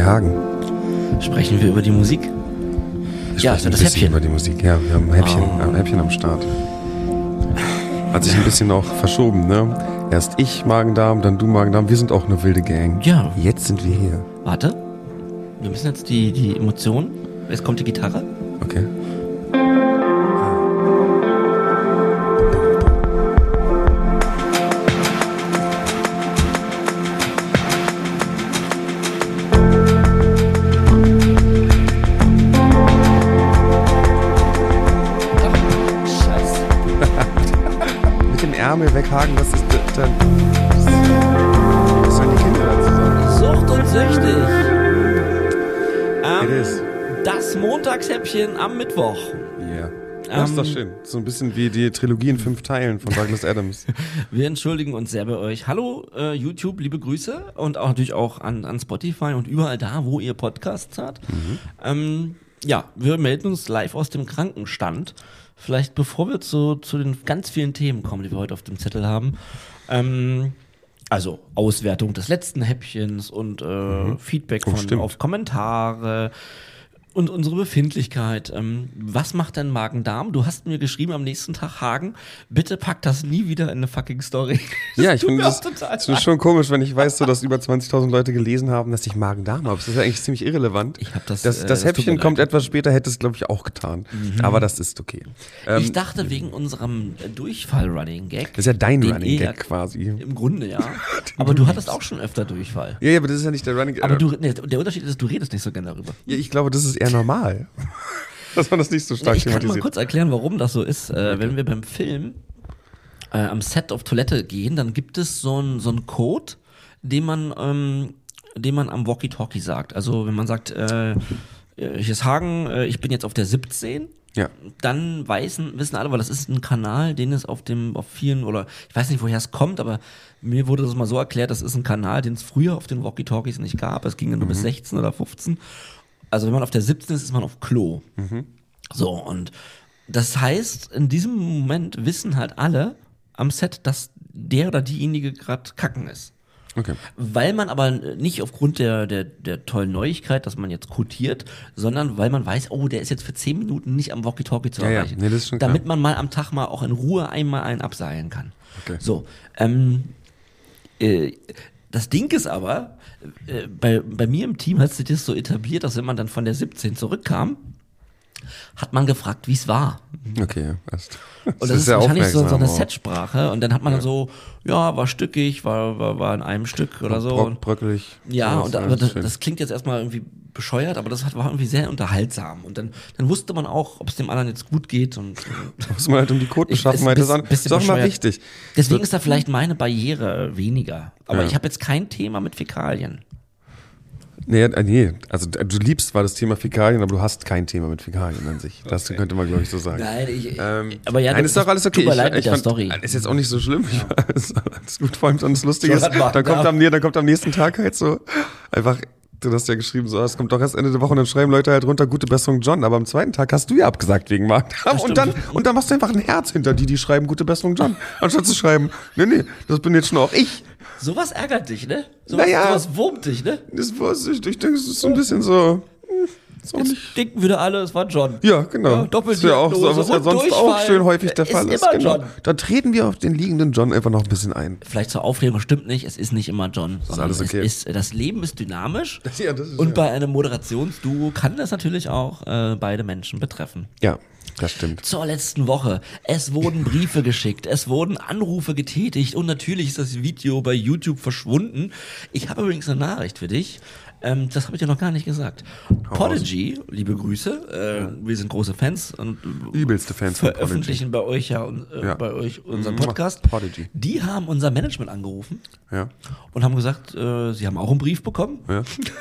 Hagen. Sprechen wir über die Musik? Ja, das Häppchen. Über die Musik. Ja, wir haben ein Häppchen am Start. Hat sich ein bisschen auch verschoben, ne? Erst ich Magen-Darm, dann du Magen-Darm. Wir sind auch eine wilde Gang. Ja. Jetzt sind wir hier. Warte. Wir müssen jetzt die Emotionen. Jetzt kommt die Gitarre. Okay. Ärmel weghaken, was ist dann? Was sollen die Kinder dazu sagen? Sucht und süchtig. It is. Das Montagshäppchen am Mittwoch. Ja. Das ist doch schön. So ein bisschen wie die Trilogie in 5 Teilen von Douglas Adams. Wir entschuldigen uns sehr bei euch. Hallo YouTube, liebe Grüße und auch natürlich auch an Spotify und überall da, wo ihr Podcasts habt. Ja, wir melden uns live aus dem Krankenstand. Vielleicht bevor wir zu den ganz vielen Themen kommen, die wir heute auf dem Zettel haben, also Auswertung des letzten Häppchens und Feedback auf Kommentare und unsere Befindlichkeit. Was macht denn Magen-Darm? Du hast mir geschrieben am nächsten Tag, Hagen, bitte pack das nie wieder in eine fucking Story. Ja, ich finde das ist schon komisch, wenn ich weiß, so, dass über 20.000 Leute gelesen haben, dass ich Magen-Darm habe. Das ist ja eigentlich ziemlich irrelevant. Ich hab das Häppchen kommt etwas später, hätte es, glaube ich, auch getan. Aber das ist okay. Ich dachte wegen unserem Durchfall-Running-Gag. Das ist ja dein Running-Gag quasi. Im Grunde, ja. Aber du hattest auch schon öfter Durchfall. Ja, aber das ist ja nicht der Running-Gag. Aber der Unterschied ist, du redest nicht so gerne darüber. Ja, ich glaube, das ist eher normal. Dass man das nicht so stark thematisiert. Ich kann mal kurz erklären, warum das so ist. Wenn wir beim Film am Set auf Toilette gehen, dann gibt es so einen Code, den man am Walkie-Talkie sagt. Also wenn man sagt, hier ist Hagen, ich bin jetzt auf der 17, ja. Dann wissen alle, weil das ist ein Kanal, den es auf vielen, oder ich weiß nicht, woher es kommt, aber mir wurde das mal so erklärt, das ist ein Kanal, den es früher auf den Walkie-Talkies nicht gab. Es ging nur bis 16 oder 15. Also wenn man auf der 17 ist man auf Klo. So, und das heißt, in diesem Moment wissen halt alle am Set, dass der oder diejenige gerade kacken ist. Okay. Weil man aber nicht aufgrund der tollen Neuigkeit, dass man jetzt quotiert, sondern weil man weiß, oh, der ist jetzt für 10 Minuten nicht am Walkie-Talkie zu erreichen. Nee, das ist schon damit klar. man mal am Tag mal auch in Ruhe einmal einen abseilen kann. Okay. So, das Ding ist aber, bei mir im Team hat sich das so etabliert, dass wenn man dann von der 17 zurückkam, hat man gefragt, wie es war. Okay, passt. Und das ist ja wahrscheinlich so eine Setsprache. Und dann hat man dann so, ja, war stückig, war in einem Stück oder so. Bröckelig. Ja, und das klingt jetzt erstmal irgendwie bescheuert, aber das war irgendwie sehr unterhaltsam. Und dann wusste man auch, ob es dem anderen jetzt gut geht. Und muss man halt um die Quotenbeschaffenheit das ist doch mal wichtig. Deswegen ist da vielleicht meine Barriere weniger. Aber ich habe jetzt kein Thema mit Fäkalien. Nee, also du liebst zwar das Thema Fäkalien, aber du hast kein Thema mit Fäkalien an sich. Das könnte man, glaube ich, so sagen. Nein, aber ja, ist doch alles okay. Tut mir leid mit der Story. Ist jetzt auch nicht so schlimm. Alles gut, vor allem so das Lustige ist, dann kommt am nächsten Tag halt so einfach, du hast ja geschrieben, so, es kommt doch erst Ende der Woche und dann schreiben Leute halt runter, gute Besserung John, aber am zweiten Tag hast du ja abgesagt wegen Magen-Darm und dann machst du einfach ein Herz hinter die schreiben, gute Besserung John, anstatt zu schreiben, nee, das bin jetzt schon auch ich. Sowas ärgert dich, ne? Sowas wurmt dich, ne? Ich denke, es ist so ein bisschen so. Jetzt denken wieder alle, es war John. Ja, genau. Ja, das ist ja auch so, was ja sonst auch schön häufig der Fall ist. Immer John. Da treten wir auf den liegenden John einfach noch ein bisschen ein. Vielleicht zur Aufklärung, stimmt nicht, es ist nicht immer John. Das ist alles okay. Das Leben ist dynamisch. Ja, das ist und bei einem Moderationsduo kann das natürlich auch beide Menschen betreffen. Ja. Das stimmt. Zur letzten Woche. Es wurden Briefe geschickt, es wurden Anrufe getätigt und natürlich ist das Video bei YouTube verschwunden. Ich habe übrigens eine Nachricht für dich. Das habe ich dir noch gar nicht gesagt. Podigy, liebe Grüße, wir sind große Fans und übelste Fans veröffentlichen bei euch bei euch unseren Podcast. Podigy. Die haben unser Management angerufen und haben gesagt, sie haben auch einen Brief bekommen. Ja.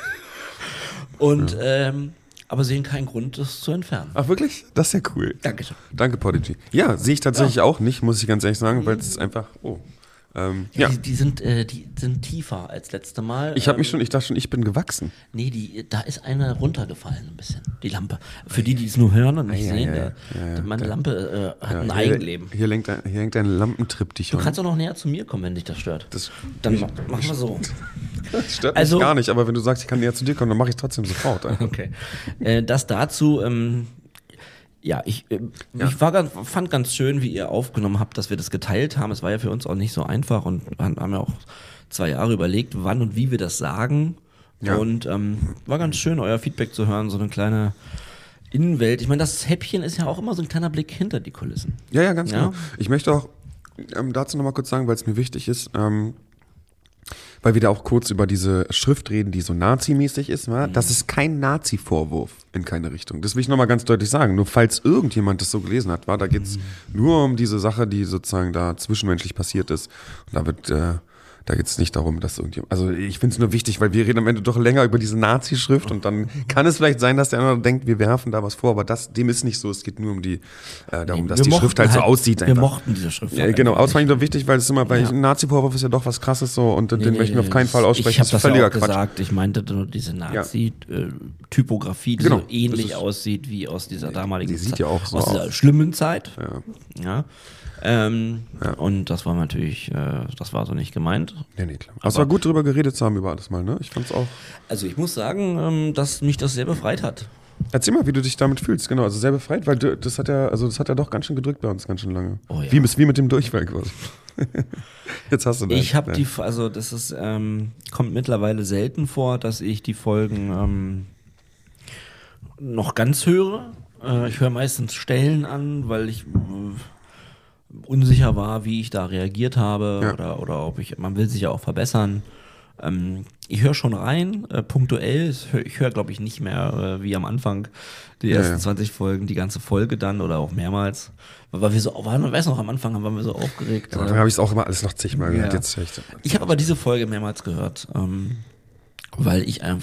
Und aber sehen keinen Grund, das zu entfernen. Ach wirklich? Das ist ja cool. Dankeschön. Danke, Podigy. Ja, sehe ich tatsächlich auch nicht, muss ich ganz ehrlich sagen, weil es einfach, Die sind tiefer als letzte Mal. Ich dachte schon, ich bin gewachsen. Nee, da ist eine runtergefallen ein bisschen, die Lampe. Für die es nur hören und nicht sehen, meine Lampe hat ein Eigenleben. Hier hängt ein Lampentriptychon. Du kannst auch noch näher zu mir kommen, wenn dich das stört. Dann machen wir so. Das stört mich gar nicht, aber wenn du sagst, ich kann näher zu dir kommen, dann mache ich es trotzdem sofort. Okay. Das dazu, ich fand ganz schön, wie ihr aufgenommen habt, dass wir das geteilt haben. Es war ja für uns auch nicht so einfach und haben ja auch 2 Jahre überlegt, wann und wie wir das sagen. Ja. Und war ganz schön, euer Feedback zu hören, so eine kleine Innenwelt. Ich meine, das Häppchen ist ja auch immer so ein kleiner Blick hinter die Kulissen. Ja, ganz genau. Ich möchte auch dazu nochmal kurz sagen, weil es mir wichtig ist, weil wir da auch kurz über diese Schrift reden, die so nazimäßig ist, das ist kein Nazi-Vorwurf in keine Richtung. Das will ich nochmal ganz deutlich sagen. Nur falls irgendjemand das so gelesen hat, da geht's nur um diese Sache, die sozusagen da zwischenmenschlich passiert ist. Und da geht es nicht darum, dass irgendjemand, also ich finde es nur wichtig, weil wir reden am Ende doch länger über diese Nazi-Schrift und dann kann es vielleicht sein, dass der andere denkt, wir werfen da was vor, aber dem ist nicht so. Es geht nur um darum, dass die Schrift halt so aussieht. Wir mochten diese Schrift. Ja, genau, das fand ich doch wichtig, weil es immer bei Nazi-Vorwurf ist ja doch was Krasses so und den möchten wir auf keinen Fall aussprechen. Ich habe das völliger Quatsch gesagt, ich meinte nur diese Nazi-Typografie, die so ähnlich aussieht wie aus dieser damaligen Zeit. Die sieht ja auch so aus dieser schlimmen Zeit. Ja. Und das war natürlich, das war so nicht gemeint. Nee, klar. Aber es war gut drüber geredet zu haben über alles mal, ne? Ich fand's auch. Also ich muss sagen, dass mich das sehr befreit hat. Erzähl mal, wie du dich damit fühlst, genau. Also sehr befreit, weil das hat ja doch ganz schön gedrückt bei uns, ganz schön lange. Oh, ja. Wie mit dem Durchfall quasi. Jetzt hast du das. Ich habe das ist, kommt mittlerweile selten vor, dass ich die Folgen noch ganz höre. Ich höre meistens Stellen an, weil ich unsicher war, wie ich da reagiert habe oder man will sich ja auch verbessern. Ich höre schon rein, punktuell. Ich höre, glaube ich, nicht mehr wie am Anfang die ersten 20 Folgen, die ganze Folge dann oder auch mehrmals. Weil wir so, weißt du noch, am Anfang waren wir so aufgeregt. Ja, dann habe ich es auch immer alles noch zigmal gehört. Jetzt ich habe aber diese Folge mehrmals gehört, weil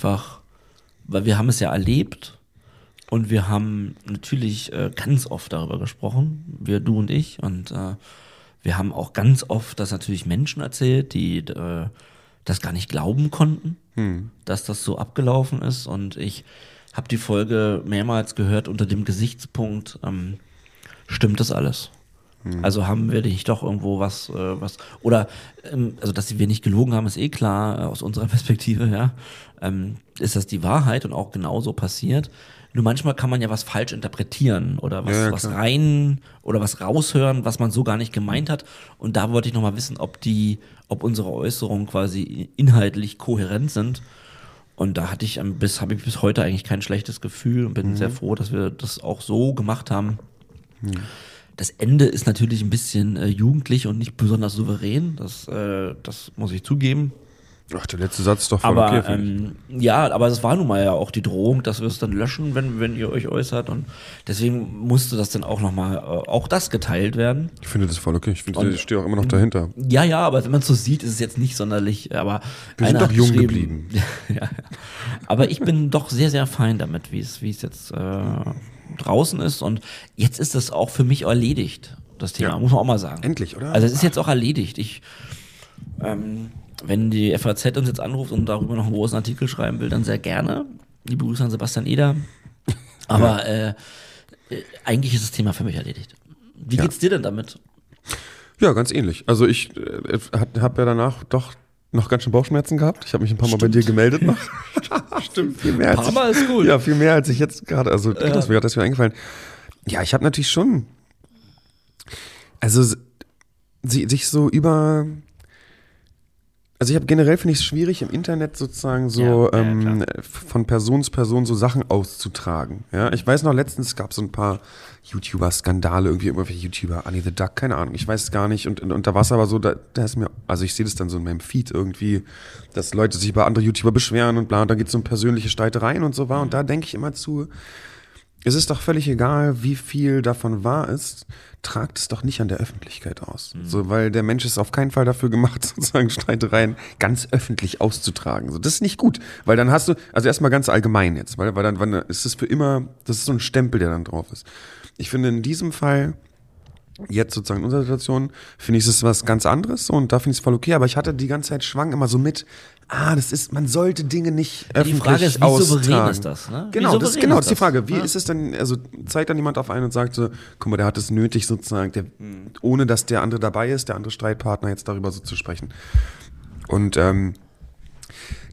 wir haben es ja erlebt. Und wir haben natürlich ganz oft darüber gesprochen, du und ich. Und wir haben auch ganz oft das natürlich Menschen erzählt, die das gar nicht glauben konnten, dass das so abgelaufen ist. Und ich habe die Folge mehrmals gehört unter dem Gesichtspunkt, stimmt das alles? Also haben wir nicht doch irgendwo was oder also dass wir nicht gelogen haben, ist eh klar aus unserer Perspektive, ja. Ist das die Wahrheit und auch genauso passiert? Nur manchmal kann man ja was falsch interpretieren oder was raushören, was man so gar nicht gemeint hat. Und da wollte ich nochmal wissen, ob unsere Äußerungen quasi inhaltlich kohärent sind. Und da habe ich bis heute eigentlich kein schlechtes Gefühl und bin sehr froh, dass wir das auch so gemacht haben. Das Ende ist natürlich ein bisschen jugendlich und nicht besonders souverän. Das muss ich zugeben. Ach, der letzte Satz ist doch voll okay. Aber es war nun mal ja auch die Drohung, dass wir es dann löschen, wenn ihr euch äußert. Und deswegen musste das dann auch nochmal, auch das geteilt werden. Ich finde das voll okay. Ich stehe auch immer noch dahinter. Ja, aber wenn man es so sieht, ist es jetzt nicht sonderlich. Aber wir sind doch jung geblieben. Ja. Aber ich bin doch sehr, sehr fein damit, wie es jetzt draußen ist. Und jetzt ist das auch für mich erledigt, das Thema, muss man auch mal sagen. Endlich, oder? Also es ist jetzt auch erledigt. Wenn die FAZ uns jetzt anruft und darüber noch einen großen Artikel schreiben will, dann sehr gerne. Liebe Grüße an Sebastian Eder. Aber eigentlich ist das Thema für mich erledigt. Wie geht's dir denn damit? Ja, ganz ähnlich. Also ich habe ja danach doch noch ganz schön Bauchschmerzen gehabt. Ich habe mich ein paar Mal bei dir gemeldet noch. Stimmt, viel mehr. Ein paar Mal ist gut. Ja, viel mehr als ich jetzt gerade. Also das ist mir eingefallen. Ja, ich habe natürlich schon. Also sich so über. Also ich habe generell, finde ich es schwierig, im Internet sozusagen so von Person zu Person so Sachen auszutragen. Ja, ich weiß noch, letztens gab es so ein paar YouTuber-Skandale, irgendwelche YouTuber, Annie the Duck, keine Ahnung, ich weiß es gar nicht. Und da war es aber so, da ist mir, also ich sehe das dann so in meinem Feed irgendwie, dass Leute sich über andere YouTuber beschweren und bla, und da geht es um persönliche Streitereien und so war. Und da denke ich immer zu, es ist doch völlig egal, wie viel davon wahr ist, tragt es doch nicht an der Öffentlichkeit aus. So, weil der Mensch ist auf keinen Fall dafür gemacht, sozusagen Streitereien ganz öffentlich auszutragen. So, das ist nicht gut, weil dann hast du, also erstmal ganz allgemein jetzt, weil dann ist es für immer, das ist so ein Stempel, der dann drauf ist. Ich finde in diesem Fall, jetzt sozusagen in unserer Situation, finde ich es was ganz anderes und da finde ich es voll okay, aber ich hatte die ganze Zeit schwang immer so mit, man sollte Dinge nicht öffentlich austragen. Die Frage ist, wie souverän ist das? Ne? Genau, das ist die Frage. Wie ist es denn, also zeigt dann jemand auf einen und sagt so, guck mal, der hat es nötig sozusagen, ohne dass der andere dabei ist, der andere Streitpartner jetzt darüber so zu sprechen. Und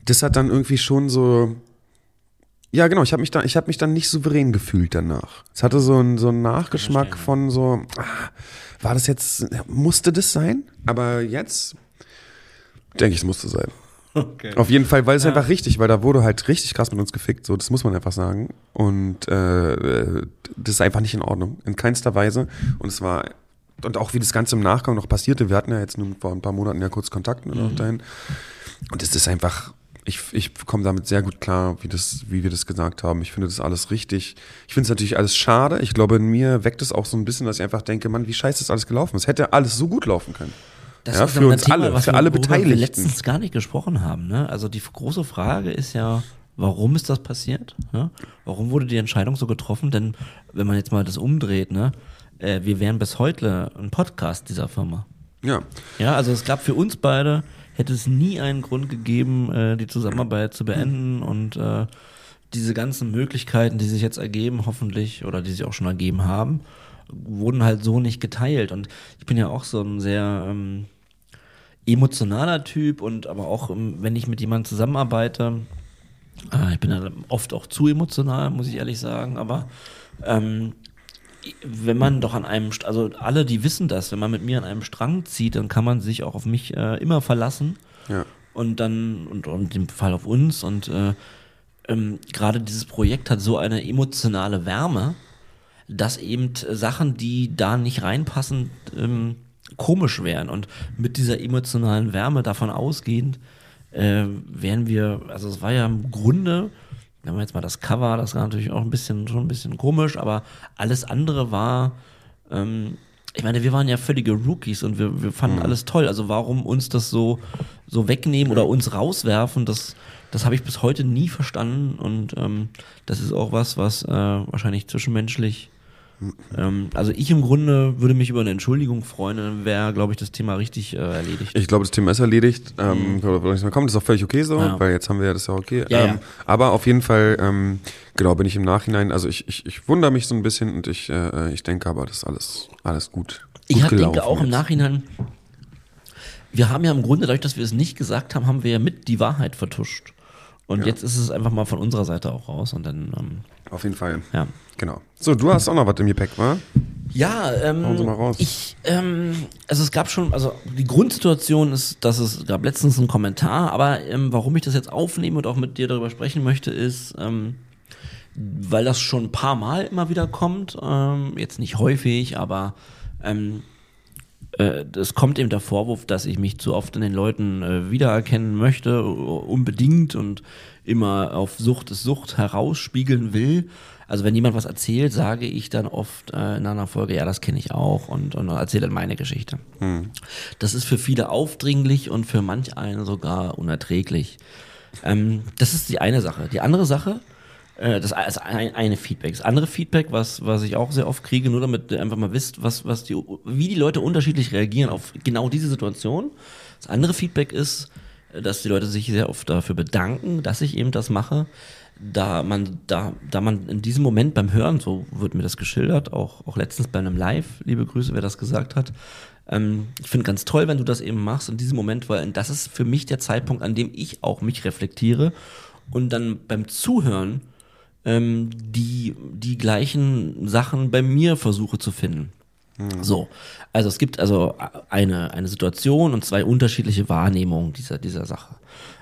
das hat dann irgendwie schon so, ja genau, ich habe mich dann nicht souverän gefühlt danach. Es hatte so einen Nachgeschmack von so, war das jetzt, musste das sein? Aber jetzt denke ich, es musste sein. Okay. Auf jeden Fall, weil es einfach richtig, weil da wurde halt richtig krass mit uns gefickt, so, das muss man einfach sagen. Und das ist einfach nicht in Ordnung, in keinster Weise. Und es war, und auch wie das Ganze im Nachgang noch passierte, wir hatten ja jetzt nur vor ein paar Monaten ja kurz Kontakt dahin. Und es ist einfach, ich komme damit sehr gut klar, wie wir das gesagt haben. Ich finde das alles richtig. Ich finde es natürlich alles schade. Ich glaube, in mir weckt es auch so ein bisschen, dass ich einfach denke, Mann, wie scheiße ist alles gelaufen. Es hätte alles so gut laufen können. Das ist für uns Thema, alle, für alle Beteiligten. Wir letztens gar nicht gesprochen haben. Ne? Also die große Frage ist ja, warum ist das passiert? Ne? Warum wurde die Entscheidung so getroffen? Denn wenn man jetzt mal das umdreht, ne, wir wären bis heute ein Podcast dieser Firma. Ja. Ja, also es gab für uns beide, hätte es nie einen Grund gegeben, die Zusammenarbeit zu beenden und diese ganzen Möglichkeiten, die sich jetzt ergeben, hoffentlich, oder die sich auch schon ergeben haben, wurden halt so nicht geteilt. Und ich bin ja auch so ein sehr emotionaler Typ und aber auch, wenn ich mit jemandem zusammenarbeite, ich bin ja oft auch zu emotional, muss ich ehrlich sagen, aber wenn man doch an einem, also alle, die wissen das, wenn man mit mir an einem Strang zieht, dann kann man sich auch auf mich immer verlassen. Ja. Und dann, und in dem Fall auf uns. Und gerade dieses Projekt hat so eine emotionale Wärme, dass eben Sachen, die da nicht reinpassen, komisch wären. Und mit dieser emotionalen Wärme davon ausgehend wären wir, also es war ja im Grunde, wenn wir jetzt mal das Cover, das war natürlich auch schon ein bisschen komisch, aber alles andere war, ich meine, wir waren ja völlige Rookies und wir fanden alles toll. Also warum uns das so wegnehmen oder uns rauswerfen, das habe ich bis heute nie verstanden. Und das ist auch was wahrscheinlich zwischenmenschlich, also ich im Grunde würde mich über eine Entschuldigung freuen, dann wäre, glaube ich, das Thema richtig erledigt. Ich glaube, das Thema ist erledigt. Das ist auch völlig okay so, weil jetzt haben wir ja das ja okay. Ja. Aber auf jeden Fall, genau, bin ich im Nachhinein, also ich wundere mich so ein bisschen und ich denke aber, das ist alles gut. Ich denke auch jetzt im Nachhinein, wir haben ja im Grunde, dadurch, dass wir es nicht gesagt haben, haben wir ja mit die Wahrheit vertuscht. Und jetzt ist es einfach mal von unserer Seite auch raus und dann auf jeden Fall. Ja. Genau. So, du hast auch noch was im Gepäck, wa? Ja, hauen Sie mal raus. Also es gab schon, also die Grundsituation ist, dass es gab letztens einen Kommentar, aber warum ich das jetzt aufnehme und auch mit dir darüber sprechen möchte, ist, weil das schon ein paar Mal immer wieder kommt, jetzt nicht häufig, aber es kommt eben der Vorwurf, dass ich mich zu oft in den Leuten wiedererkennen möchte, unbedingt und immer auf Sucht ist Sucht herausspiegeln will. Also wenn jemand was erzählt, sage ich dann oft in einer Folge, ja, das kenne ich auch und erzähle dann meine Geschichte. Das ist für viele aufdringlich und für manch einen sogar unerträglich. Das ist die eine Sache. Die andere Sache, das ist eine Feedback. Das andere Feedback, was ich auch sehr oft kriege, nur damit ihr einfach mal wisst, wie die Leute unterschiedlich reagieren auf genau diese Situation. Das andere Feedback ist, dass die Leute sich sehr oft dafür bedanken, dass ich eben das mache, da man in diesem Moment beim Hören, so wird mir das geschildert, auch letztens bei einem Live, liebe Grüße, wer das gesagt hat, ich finde ganz toll, wenn du das eben machst in diesem Moment, weil das ist für mich der Zeitpunkt, an dem ich auch mich reflektiere und dann beim Zuhören die gleichen Sachen bei mir versuche zu finden. So, also es gibt also eine Situation und zwei unterschiedliche Wahrnehmungen dieser Sache.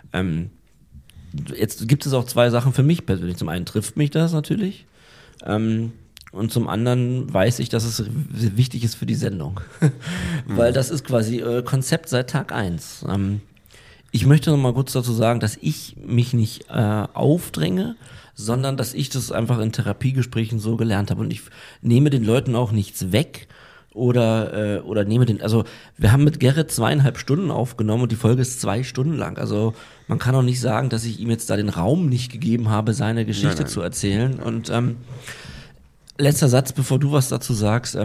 Jetzt gibt es auch zwei Sachen für mich persönlich. Zum einen trifft mich das natürlich und zum anderen weiß ich, dass es wichtig ist für die Sendung, weil das ist quasi Konzept seit Tag 1. Ich möchte noch mal kurz dazu sagen, dass ich mich nicht aufdränge, sondern dass ich das einfach in Therapiegesprächen so gelernt habe und ich nehme den Leuten auch nichts weg oder nehme also wir haben mit Gerrit 2,5 Stunden aufgenommen und die Folge ist 2 Stunden lang, also man kann auch nicht sagen, dass ich ihm jetzt da den Raum nicht gegeben habe, seine Geschichte zu erzählen und letzter Satz, bevor du was dazu sagst,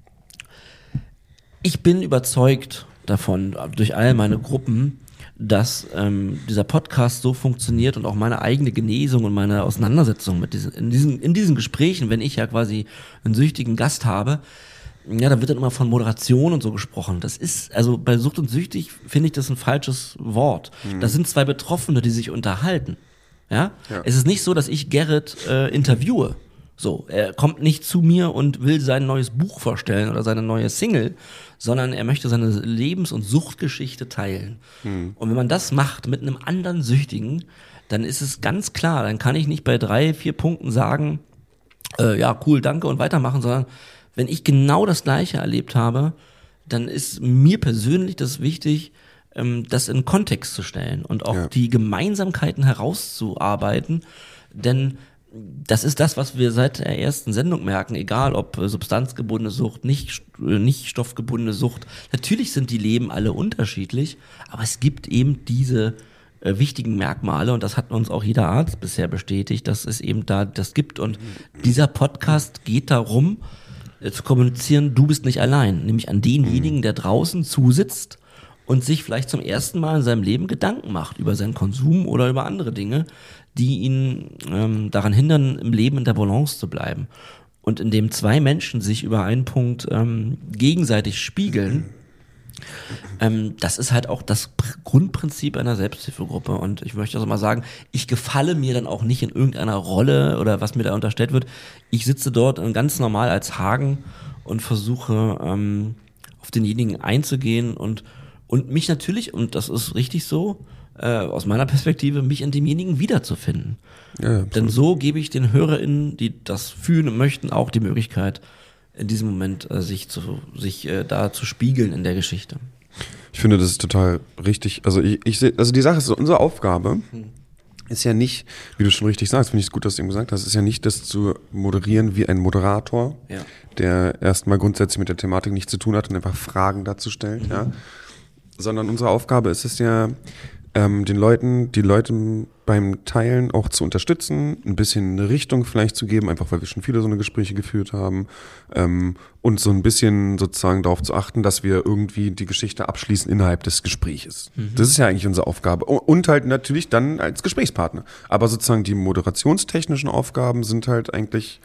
ich bin überzeugt davon, durch all meine Gruppen, dass dieser Podcast so funktioniert und auch meine eigene Genesung und meine Auseinandersetzung mit in diesen Gesprächen, wenn ich ja quasi einen süchtigen Gast habe, ja, da wird dann immer von Moderation und so gesprochen. Das ist, also bei Sucht und Süchtig finde ich das ein falsches Wort. Das sind zwei Betroffene, die sich unterhalten. Ja? Es ist nicht so, dass ich Gerrit interviewe. So, er kommt nicht zu mir und will sein neues Buch vorstellen oder seine neue Single, sondern er möchte seine Lebens- und Suchtgeschichte teilen. Und wenn man das macht mit einem anderen Süchtigen, dann ist es ganz klar, dann kann ich nicht bei 3, 4 Punkten sagen, ja, cool, danke und weitermachen, sondern wenn ich genau das Gleiche erlebt habe, dann ist mir persönlich das wichtig, das in Kontext zu stellen und auch die Gemeinsamkeiten herauszuarbeiten, denn das ist das, was wir seit der ersten Sendung merken, egal ob substanzgebundene Sucht, nicht stoffgebundene Sucht. Natürlich sind die Leben alle unterschiedlich, aber es gibt eben diese wichtigen Merkmale und das hat uns auch jeder Arzt bisher bestätigt, dass es eben da das gibt. Und dieser Podcast geht darum, zu kommunizieren, du bist nicht allein, nämlich an denjenigen, der draußen zusitzt und sich vielleicht zum ersten Mal in seinem Leben Gedanken macht über seinen Konsum oder über andere Dinge, die ihn daran hindern, im Leben in der Balance zu bleiben. Und indem 2 Menschen sich über einen Punkt gegenseitig spiegeln, das ist halt auch das Grundprinzip einer Selbsthilfegruppe. Und ich möchte also mal sagen, ich gefalle mir dann auch nicht in irgendeiner Rolle oder was mir da unterstellt wird. Ich sitze dort ganz normal als Hagen und versuche auf denjenigen einzugehen und mich natürlich, und das ist richtig so, aus meiner Perspektive, mich in demjenigen wiederzufinden. Ja, denn so gebe ich den HörerInnen, die das fühlen und möchten, auch die Möglichkeit, in diesem Moment sich da zu spiegeln in der Geschichte. Ich finde, das ist total richtig. Also ich sehe, also die Sache ist, unsere Aufgabe ist ja nicht, wie du schon richtig sagst, finde ich es gut, dass du eben gesagt hast, ist ja nicht, das zu moderieren wie ein Moderator, der erstmal grundsätzlich mit der Thematik nichts zu tun hat und einfach Fragen dazu stellt, sondern unsere Aufgabe ist es ja, die Leute beim Teilen auch zu unterstützen, ein bisschen eine Richtung vielleicht zu geben, einfach weil wir schon viele so eine Gespräche geführt haben, und so ein bisschen sozusagen darauf zu achten, dass wir irgendwie die Geschichte abschließen innerhalb des Gespräches. Das ist ja eigentlich unsere Aufgabe. Und halt natürlich dann als Gesprächspartner. Aber sozusagen die moderationstechnischen Aufgaben sind halt eigentlich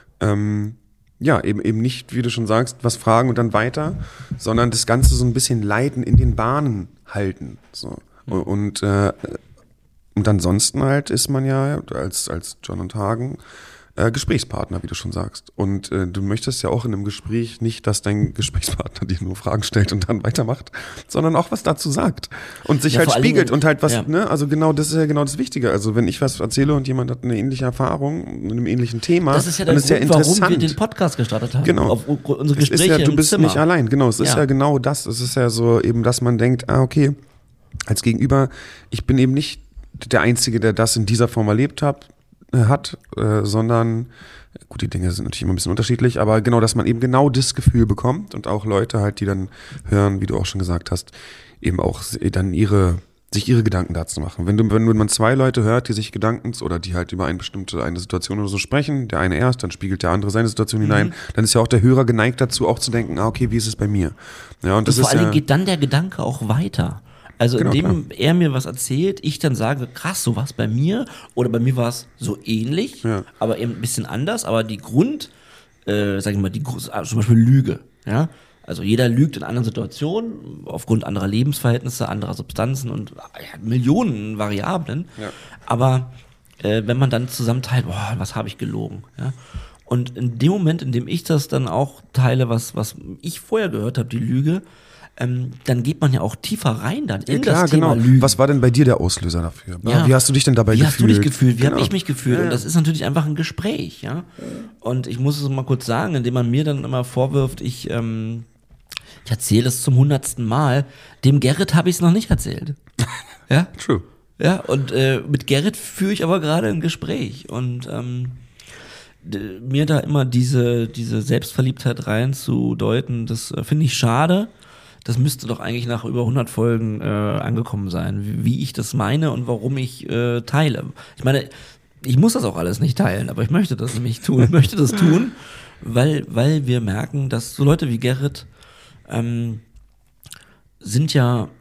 eben nicht, wie du schon sagst, was fragen und dann weiter, sondern das Ganze so ein bisschen leiten, in den Bahnen halten. So. Und ansonsten halt ist man ja als John und Hagen Gesprächspartner, wie du schon sagst. Und du möchtest ja auch in einem Gespräch nicht, dass dein Gesprächspartner dir nur Fragen stellt und dann weitermacht, sondern auch was dazu sagt und sich halt spiegelt und halt was, ne? Also genau, das ist ja genau das Wichtige. Also wenn ich was erzähle und jemand hat eine ähnliche Erfahrung mit einem ähnlichen Thema, das ist ja der Grund, warum wir den Podcast gestartet haben. Genau. Auf unsere Gespräche es ist ja, du bist im Zimmer. nicht allein. Genau, es ist ja genau das. Es ist ja so eben, dass man denkt, okay, als Gegenüber, ich bin eben nicht der Einzige, der das in dieser Form erlebt hat, sondern, gut, die Dinge sind natürlich immer ein bisschen unterschiedlich, aber genau, dass man eben genau das Gefühl bekommt und auch Leute halt, die dann hören, wie du auch schon gesagt hast, eben auch dann sich ihre Gedanken dazu machen. Wenn man 2 Leute hört, die sich Gedanken oder die halt über eine Situation oder so sprechen, der eine erst, dann spiegelt der andere seine Situation hinein, dann ist ja auch der Hörer geneigt dazu, auch zu denken, okay, wie ist es bei mir? Ja, und das vor allem geht dann der Gedanke auch weiter. Also genau, indem er mir was erzählt, ich dann sage, krass, so war es bei mir oder bei mir war es so ähnlich, aber eben ein bisschen anders, aber die zum Beispiel Lüge, ja, also jeder lügt in anderen Situationen, aufgrund anderer Lebensverhältnisse, anderer Substanzen und Millionen Variablen, aber wenn man dann zusammenteilt, was habe ich gelogen, ja, und in dem Moment, in dem ich das dann auch teile, was ich vorher gehört habe, die Lüge, dann geht man ja auch tiefer rein dann in das Thema Lügen. Was war denn bei dir der Auslöser dafür? Ja. Wie hast du dich denn dabei gefühlt? Wie hast du dich gefühlt? Wie habe ich mich gefühlt? Und das ist natürlich einfach ein Gespräch, ja. Und ich muss es mal kurz sagen, indem man mir dann immer vorwirft, ich erzähle es zum 100. Mal, dem Gerrit habe ich es noch nicht erzählt. Ja? True. Ja, und mit Gerrit führe ich aber gerade ein Gespräch und mir da immer diese Selbstverliebtheit reinzudeuten, das finde ich schade. Das müsste doch eigentlich nach über 100 Folgen angekommen sein, wie ich das meine und warum ich teile. Ich meine, ich muss das auch alles nicht teilen, aber ich möchte das nämlich tun. Ich möchte das tun, weil wir merken, dass so Leute wie Gerrit sind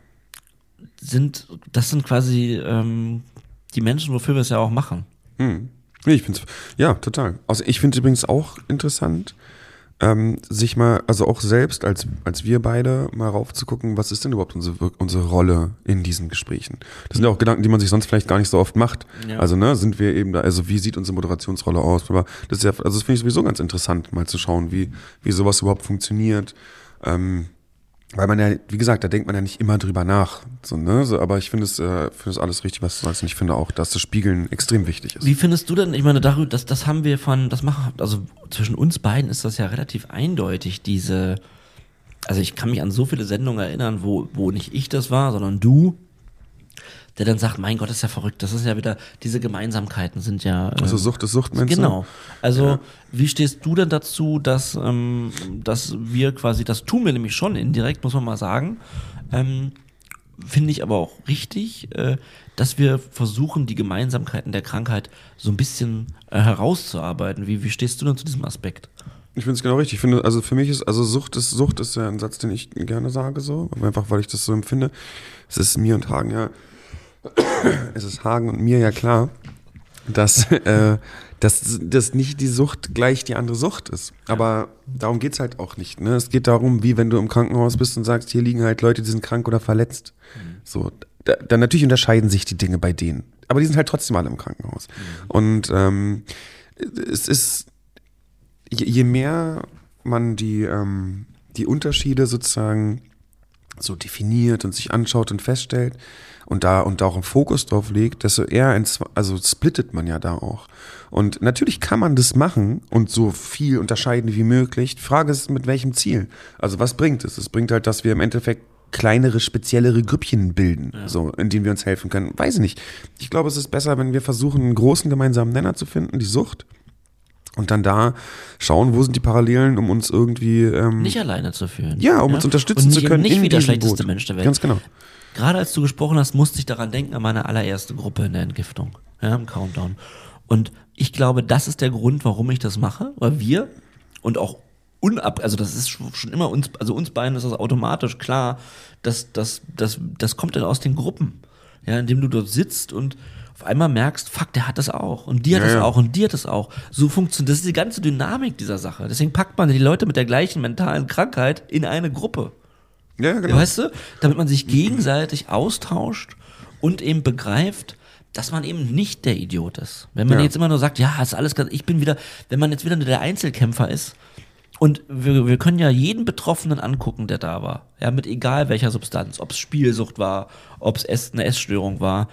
quasi die Menschen, wofür wir es ja auch machen. Ich find's, ja, total. Also ich finde es übrigens auch interessant, sich mal, also auch selbst als wir beide mal raufzugucken, was ist denn überhaupt unsere Rolle in diesen Gesprächen? Das sind ja auch Gedanken, die man sich sonst vielleicht gar nicht so oft macht. Ja. Also, sind wir eben da, also wie sieht unsere Moderationsrolle aus? Aber das ist ja, also das finde ich sowieso ganz interessant, mal zu schauen, wie sowas überhaupt funktioniert. Weil man ja, wie gesagt, da denkt man ja nicht immer drüber nach. So, aber ich finde es alles richtig, was du sagst. Und ich finde auch, dass das Spiegeln extrem wichtig ist. Wie findest du denn, ich meine, darüber, das haben wir also zwischen uns beiden ist das ja relativ eindeutig, also ich kann mich an so viele Sendungen erinnern, wo nicht ich das war, sondern du, der dann sagt, mein Gott, ist ja verrückt, das ist ja wieder, diese Gemeinsamkeiten sind ja... Also Sucht ist Sucht, meinst du? Genau. Also wie stehst du denn dazu, dass wir quasi, das tun wir nämlich schon indirekt, muss man mal sagen, finde ich aber auch richtig, dass wir versuchen, die Gemeinsamkeiten der Krankheit so ein bisschen herauszuarbeiten. Wie stehst du denn zu diesem Aspekt? Ich finde es genau richtig. Ich finde, also für mich ist, also Sucht ist ja ein Satz, den ich gerne sage, so, einfach weil ich das so empfinde. Es ist mir und Hagen ja, es ist Hagen und mir ja klar, dass nicht die Sucht gleich die andere Sucht ist. Aber darum geht's halt auch nicht. Ne? Es geht darum, wie wenn du im Krankenhaus bist und sagst, hier liegen halt Leute, die sind krank oder verletzt. So, dann natürlich unterscheiden sich die Dinge bei denen. Aber die sind halt trotzdem alle im Krankenhaus. Und es ist, je mehr man die Unterschiede sozusagen so definiert und sich anschaut und feststellt und da auch einen Fokus drauf legt, desto eher also splittet man ja da auch. Und natürlich kann man das machen und so viel unterscheiden wie möglich. Die Frage ist, mit welchem Ziel? Also was bringt es? Es bringt halt, dass wir im Endeffekt kleinere, speziellere Grüppchen bilden, so, in denen wir uns helfen können. Weiß ich nicht. Ich glaube, es ist besser, wenn wir versuchen, einen großen gemeinsamen Nenner zu finden, die Sucht. Und dann da schauen, wo sind die Parallelen, um uns irgendwie... nicht alleine zu führen. Ja, um uns unterstützen zu können. Und nicht wie der schlechteste Mensch der Welt. Ganz genau. Gerade als du gesprochen hast, musste ich daran denken, an meine allererste Gruppe in der Entgiftung, im Countdown. Und ich glaube, das ist der Grund, warum ich das mache, weil wir und auch also das ist schon immer uns beiden ist das automatisch klar, das kommt dann aus den Gruppen, indem du dort sitzt und auf einmal merkst, fuck, der hat das auch und die hat das auch und die hat das auch. So funktioniert, das ist die ganze Dynamik dieser Sache. Deswegen packt man die Leute mit der gleichen mentalen Krankheit in eine Gruppe. Ja, genau. Weißt du? Damit man sich gegenseitig austauscht und eben begreift, dass man eben nicht der Idiot ist. Wenn man jetzt immer nur sagt, ja, ist alles ganz, wenn man jetzt wieder nur der Einzelkämpfer ist und wir können ja jeden Betroffenen angucken, der da war. Ja, mit egal welcher Substanz. Ob es Spielsucht war, ob es eine Essstörung war.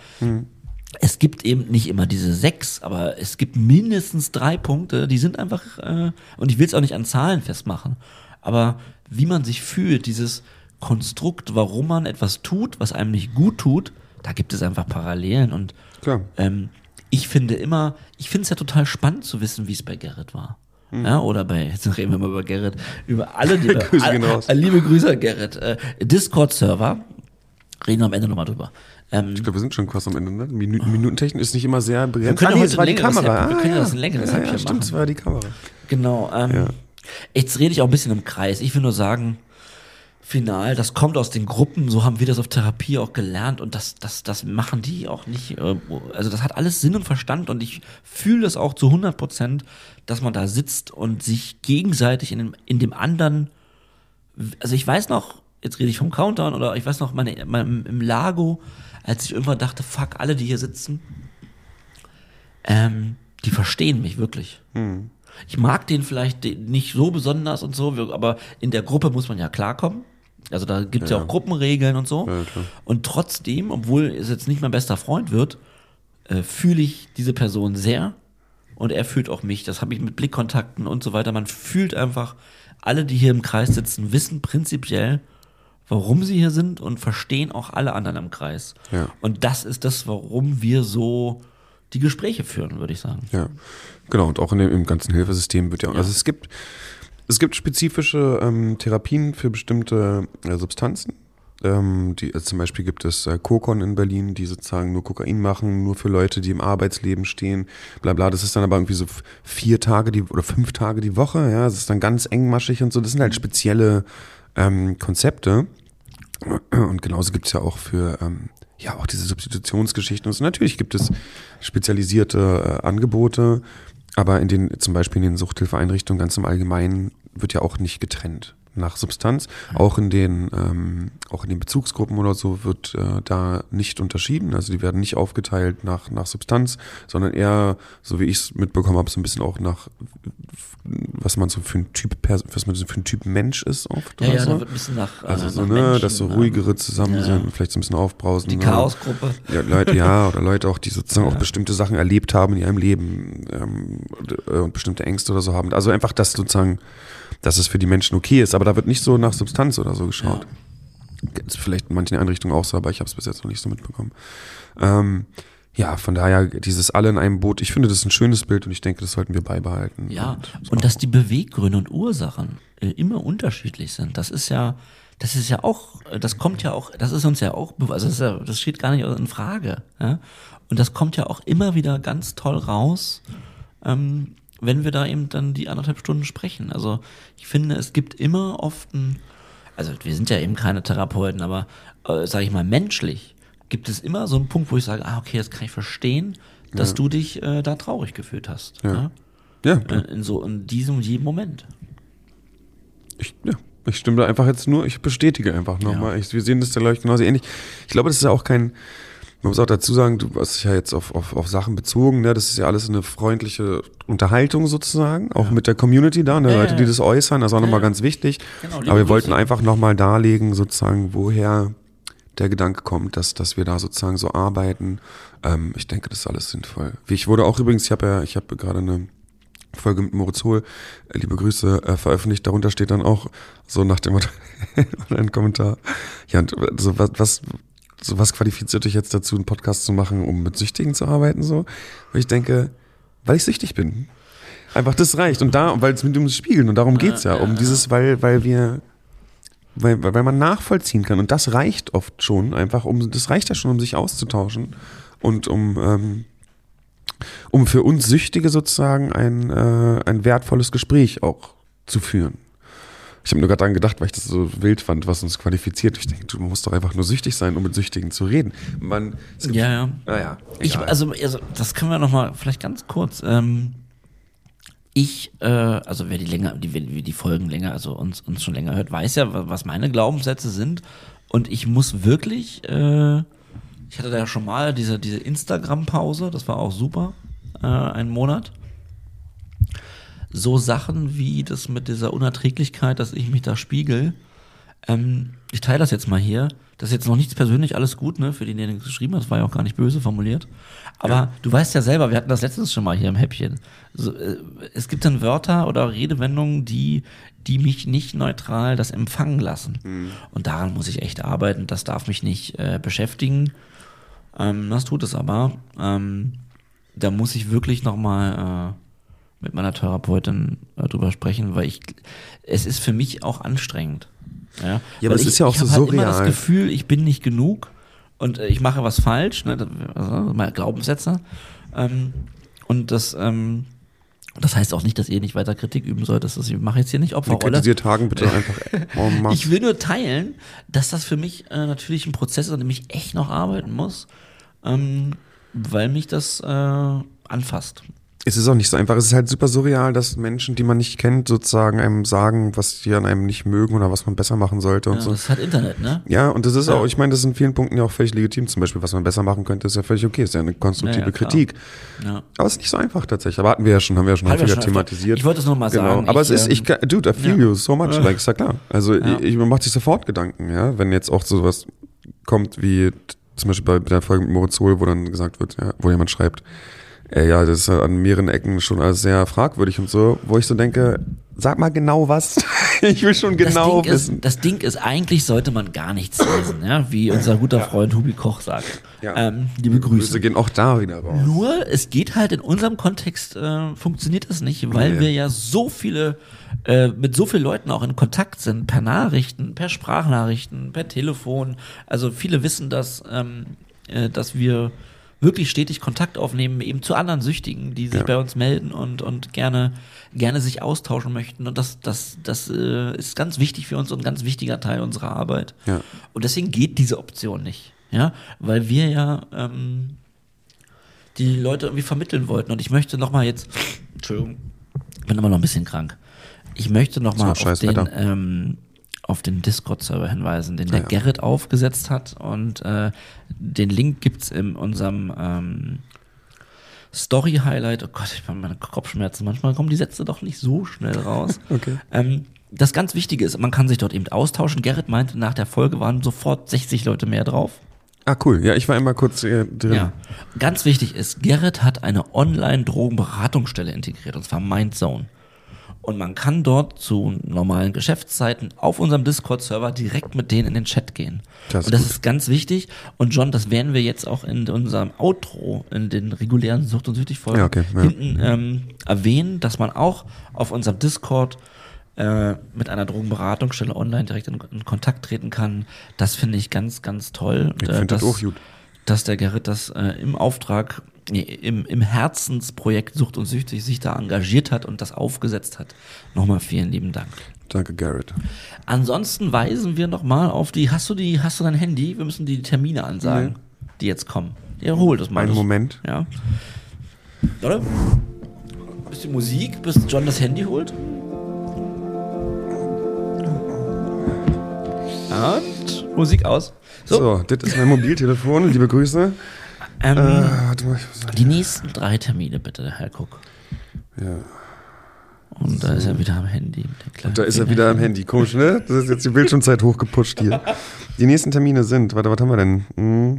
Es gibt eben nicht immer diese 6, aber es gibt mindestens 3 Punkte, die sind einfach, und ich will es auch nicht an Zahlen festmachen, aber wie man sich fühlt, dieses Konstrukt, warum man etwas tut, was einem nicht gut tut, da gibt es einfach Parallelen und klar. Ich finde es ja total spannend zu wissen, wie es bei Gerrit war. Ja, oder jetzt reden wir mal über Gerrit, über alle, die liebe Grüße an Gerrit. Discord-Server, reden wir am Ende nochmal drüber. Ich glaube, wir sind schon kurz am Ende, ne? Minutentechnik ist nicht immer sehr begrenzt. Wir können das war die Kamera. Wir können das in Länge, ja, stimmt, es war die Kamera. Genau. Jetzt rede ich auch ein bisschen im Kreis. Ich will nur sagen, final, das kommt aus den Gruppen, so haben wir das auf Therapie auch gelernt und das machen die auch nicht, also das hat alles Sinn und Verstand und ich fühle es auch zu 100%, dass man da sitzt und sich gegenseitig in dem anderen, also ich weiß noch, jetzt rede ich vom Countdown oder ich weiß noch, im Lago, als ich irgendwann dachte, fuck, alle, die hier sitzen, die verstehen mich wirklich. Ich mag den vielleicht nicht so besonders und so, aber in der Gruppe muss man ja klarkommen. Also da gibt es ja auch Gruppenregeln und so. Ja, klar. Und trotzdem, obwohl es jetzt nicht mein bester Freund wird, fühle ich diese Person sehr und er fühlt auch mich. Das habe ich mit Blickkontakten und so weiter. Man fühlt einfach, alle, die hier im Kreis sitzen, wissen prinzipiell, warum sie hier sind und verstehen auch alle anderen im Kreis. Ja. Und das ist das, warum wir so die Gespräche führen, würde ich sagen. Ja, genau. Und auch im ganzen Hilfesystem wird also es gibt spezifische Therapien für bestimmte Substanzen. Also zum Beispiel gibt es Kokon in Berlin, die sozusagen nur Kokain machen, nur für Leute, die im Arbeitsleben stehen, bla bla. Das ist dann aber irgendwie so 4 Tage oder 5 Tage die Woche. Ja, das ist dann ganz engmaschig und so. Das sind halt spezielle Konzepte. Und genauso gibt es ja auch für auch diese Substitutionsgeschichten. Und so. Natürlich gibt es spezialisierte Angebote. Aber zum Beispiel in den Suchthilfeeinrichtungen ganz im Allgemeinen wird ja auch nicht getrennt nach Substanz. Auch in den Bezugsgruppen oder so wird da nicht unterschieden. Also die werden nicht aufgeteilt nach Substanz, sondern eher, so wie ich es mitbekommen habe, so ein bisschen auch nach, was man so für ein Typ Mensch ist oft. Ja, so. da wird ein bisschen nach also so, nach ne, Menschen, dass so ruhigere zusammen sind, vielleicht so ein bisschen aufbrausen. Die Chaosgruppe. Ja, oder Leute auch, die sozusagen auch bestimmte Sachen erlebt haben in ihrem Leben und bestimmte Ängste oder so haben. Also einfach, dass sozusagen, dass es für die Menschen okay ist, aber da wird nicht so nach Substanz oder so geschaut. Ist vielleicht in manchen Einrichtungen auch so, aber ich habe es bis jetzt noch nicht so mitbekommen. Von daher, dieses Alle in einem Boot, ich finde, das ist ein schönes Bild und ich denke, das sollten wir beibehalten. Ja, und dass die Beweggründe und Ursachen immer unterschiedlich sind, das ist ja auch, das kommt ja auch, das ist uns ja auch, also das steht gar nicht in Frage. Ja? Und das kommt ja auch immer wieder ganz toll raus, wenn wir da eben dann die 1,5 Stunden sprechen. Also ich finde, es gibt immer oft also wir sind ja eben keine Therapeuten, aber sage ich mal, menschlich gibt es immer so einen Punkt, wo ich sage, okay, das kann ich verstehen, dass du dich da traurig gefühlt hast. Ja. In diesem und jedem Moment. Ich stimme da einfach jetzt nur, ich bestätige einfach nochmal. Wir sehen das da, glaube ich, genauso ähnlich. Ich glaube, das ist ja auch man muss auch dazu sagen, du hast dich ja jetzt auf Sachen bezogen, ne? Das ist ja alles eine freundliche Unterhaltung sozusagen, auch mit der Community da, ne? Leute, die das äußern, das ist auch nochmal ganz wichtig. Genau, aber wir wollten einfach nochmal darlegen, sozusagen, woher der Gedanke kommt, dass wir da sozusagen so arbeiten. Ich denke, das ist alles sinnvoll. Ich wurde auch übrigens, ich habe gerade eine Folge mit Moritz Hohl, liebe Grüße, veröffentlicht, darunter steht dann auch so nach dem ein Kommentar, ja, und was qualifiziert dich jetzt dazu, einen Podcast zu machen, um mit Süchtigen zu arbeiten, so? Und ich denke, weil ich süchtig bin. Einfach, das reicht. Und weil es mit dem Spiegeln, und darum geht's ja, um dieses, weil man nachvollziehen kann. Und das reicht oft schon, einfach, das reicht ja schon, um sich auszutauschen und um für uns Süchtige sozusagen ein wertvolles Gespräch auch zu führen. Ich habe nur gerade daran gedacht, weil ich das so wild fand, was uns qualifiziert. Ich denke, du musst doch einfach nur süchtig sein, um mit Süchtigen zu reden. Also das können wir nochmal, vielleicht ganz kurz. Also wer die Folgen länger, also uns schon länger hört, weiß ja, was meine Glaubenssätze sind. Und ich muss wirklich, ich hatte da ja schon mal diese Instagram-Pause, das war auch super, einen Monat. So Sachen wie das mit dieser Unerträglichkeit, dass ich mich da spiegel. Ich teile das jetzt mal hier. Das ist jetzt noch nichts persönlich, alles gut, ne? Für den, der nichts geschrieben hat, das war ja auch gar nicht böse formuliert. Aber du weißt ja selber, wir hatten das letztens schon mal hier im Häppchen. Es gibt dann Wörter oder Redewendungen, die mich nicht neutral das empfangen lassen. Und daran muss ich echt arbeiten. Das darf mich nicht beschäftigen. Das tut es aber. Da muss ich wirklich nochmal mit meiner Therapeutin drüber sprechen, weil es ist für mich auch anstrengend. Ja, aber es ist ja auch so surreal. Ich habe halt immer das Gefühl, ich bin nicht genug und ich mache was falsch, ne, also meine Glaubenssätze. Und das heißt auch nicht, dass ihr nicht weiter Kritik üben sollt. Ich mache jetzt hier nicht Opferrolle. Kritisiert Hagen bitte einfach. Ich will nur teilen, dass das für mich natürlich ein Prozess ist, an dem ich echt noch arbeiten muss, weil mich das anfasst. Es ist auch nicht so einfach. Es ist halt super surreal, dass Menschen, die man nicht kennt, sozusagen einem sagen, was die an einem nicht mögen oder was man besser machen sollte und so. Das ist halt Internet, ne? Ja, und das ist auch, ich meine, das ist in vielen Punkten ja auch völlig legitim. Zum Beispiel, was man besser machen könnte, ist ja völlig okay. Ist ja eine konstruktive Kritik. Ja. Aber es ist nicht so einfach tatsächlich. Aber haben wir ja schon häufiger thematisiert. Ich wollte es nochmal sagen. Aber dude, I feel you so much. Like, ist ja klar. Also, man macht sich sofort Gedanken, ja. Wenn jetzt auch sowas kommt wie, zum Beispiel bei der Folge mit Moritz Hohl, wo dann gesagt wird, ja, wo jemand schreibt, das ist an mehreren Ecken schon alles sehr fragwürdig und so, wo ich so denke, sag mal genau was. Ich will schon genau wissen. Das Ding ist, eigentlich sollte man gar nichts lesen, ja, wie unser guter Freund Hubi Koch sagt. Ja. Liebe Grüße. Gehen auch da wieder raus. Nur, es geht halt in unserem Kontext, funktioniert das nicht, weil wir ja so viele, mit so vielen Leuten auch in Kontakt sind, per Nachrichten, per Sprachnachrichten, per Telefon. Also viele wissen, dass wir wirklich stetig Kontakt aufnehmen, eben zu anderen Süchtigen, die sich bei uns melden und gerne sich austauschen möchten. Und das ist ganz wichtig für uns und ein ganz wichtiger Teil unserer Arbeit. Ja. Und deswegen geht diese Option nicht. Ja, weil wir ja die Leute irgendwie vermitteln wollten. Und ich möchte nochmal jetzt, Entschuldigung, ich bin immer noch ein bisschen krank. Ich möchte nochmal auf den Discord-Server hinweisen, den der Gerrit aufgesetzt hat. Und den Link gibt's in unserem Story-Highlight. Oh Gott, ich habe meine Kopfschmerzen. Manchmal kommen die Sätze doch nicht so schnell raus. Okay. Das ganz Wichtige ist, man kann sich dort eben austauschen. Gerrit meinte, nach der Folge waren sofort 60 Leute mehr drauf. Ah, cool. Ja, ich war immer kurz drin. Ja. Ganz wichtig ist, Gerrit hat eine Online-Drogenberatungsstelle integriert, und zwar Mindzone. Und man kann dort zu normalen Geschäftszeiten auf unserem Discord-Server direkt mit denen in den Chat gehen. Das ist ganz wichtig. Und John, das werden wir jetzt auch in unserem Outro, in den regulären Sucht- und Süchtig-Folgen hinten erwähnen, dass man auch auf unserem Discord mit einer Drogenberatungsstelle online direkt in Kontakt treten kann. Das finde ich ganz, ganz toll. Ich finde das auch gut. Dass der Gerrit das im Auftrag, im Herzensprojekt Sucht und Süchtig sich da engagiert hat und das aufgesetzt hat. Nochmal vielen lieben Dank. Danke, Gerrit. Ansonsten weisen wir nochmal auf hast du dein Handy? Wir müssen die Termine ansagen, die jetzt kommen. Ja, hol das mal. Einen Moment. Ja. Oder? Bisschen Musik, bis John das Handy holt. Und Musik aus. So, das ist mein Mobiltelefon. Liebe Grüße. Warte mal, die nächsten 3 Termine bitte, Herr Cook. Ja. Und da ist er wieder am Handy. Und da ist er wieder am Handy. Komisch, ne? Das ist jetzt die Bildschirmzeit hochgeputscht hier. Die nächsten Termine sind, was haben wir denn?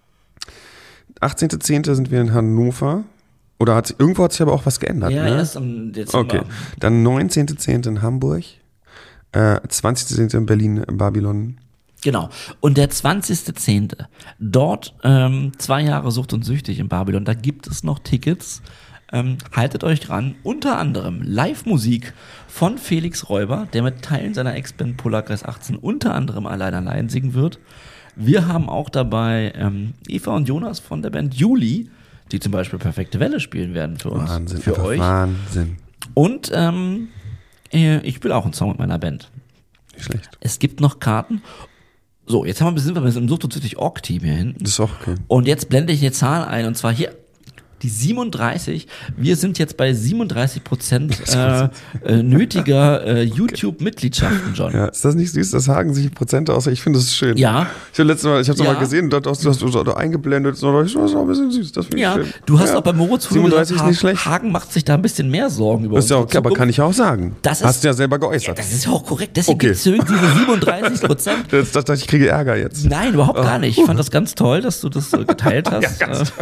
18.10. sind wir in Hannover. Oder irgendwo hat sich aber auch was geändert, ja, ne? Ja, erst im Dezember. Okay. Dann 19.10. in Hamburg. 20.10. in Berlin, Babylon. Genau. Und der 20.10. Dort 2 Jahre Sucht und Süchtig in Babylon. Da gibt es noch Tickets. Haltet euch dran. Unter anderem Live-Musik von Felix Räuber, der mit Teilen seiner Ex-Band Polarkreis 18 unter anderem Allein singen wird. Wir haben auch dabei Eva und Jonas von der Band Juli, die zum Beispiel Perfekte Welle spielen werden für uns. Wahnsinn, für euch. Wahnsinn. Und ich spiele auch einen Song mit meiner Band. Nicht schlecht. Es gibt noch Karten. So, jetzt sind wir mit dem Sucht und Süchtig Org-Team hier hinten. Das ist auch okay. Und jetzt blende ich eine Zahl ein, und zwar hier die 37. Wir sind jetzt bei 37% nötiger YouTube-Mitgliedschaften, John. Ja, ist das nicht süß? Das haken sich Prozente aus. Ich finde das schön. Ja. Ich habe es mal gesehen, dort hast du da eingeblendet. So, das ist auch ein bisschen süß. Das finde ich schön. Du hast auch bei Moritz 37 ist nicht schlecht. Hagen macht sich da ein bisschen mehr Sorgen über uns. Das ist ja okay, aber kann ich auch sagen. Hast du ja selber geäußert. Ja, das ist ja auch korrekt. Deswegen gibt es diese 37%. Jetzt dachte ich kriege Ärger jetzt. Nein, überhaupt gar nicht. Ich fand das ganz toll, dass du das geteilt hast. Ja, ganz